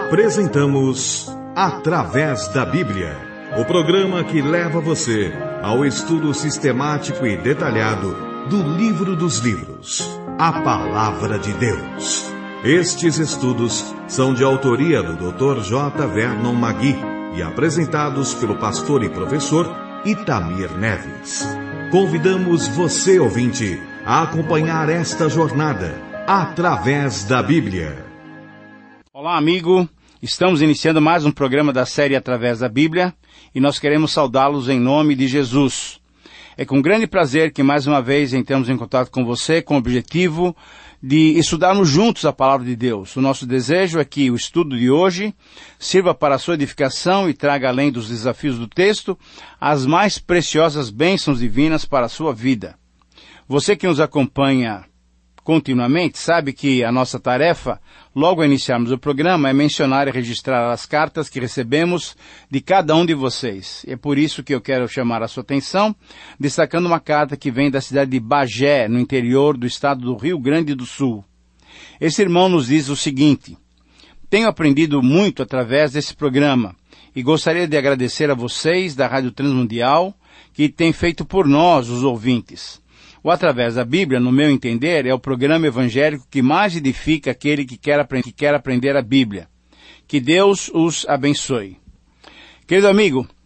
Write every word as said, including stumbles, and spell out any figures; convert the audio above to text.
Apresentamos Através da Bíblia, o programa que leva você ao estudo sistemático e detalhado do livro dos livros, a Palavra de Deus. Estes estudos são de autoria do doutor J. Vernon Magui e apresentados pelo pastor e professor Itamir Neves. Convidamos você, ouvinte, a acompanhar esta jornada através da Bíblia. Olá, amigo. Estamos iniciando mais um programa da série Através da Bíblia e nós queremos saudá-los em nome de Jesus. É com grande prazer que mais uma vez entramos em contato com você com o objetivo de estudarmos juntos a Palavra de Deus. O nosso desejo é que o estudo de hoje sirva para a sua edificação e traga, além dos desafios do texto, as mais preciosas bênçãos divinas para a sua vida. Você que nos acompanha continuamente sabe que a nossa tarefa, logo ao iniciarmos o programa, é mencionar e registrar as cartas que recebemos de cada um de vocês. É por isso que eu quero chamar a sua atenção, destacando uma carta que vem da cidade de Bagé, no interior do estado do Rio Grande do Sul. Esse irmão nos diz o seguinte: tenho aprendido muito através desse programa e gostaria de agradecer a vocês da Rádio Transmundial que têm feito por nós, os ouvintes. O Através da Bíblia, no meu entender, é o programa evangélico que mais edifica aquele que quer, aprend- que quer aprender a Bíblia. Que Deus os abençoe. Querido amigo,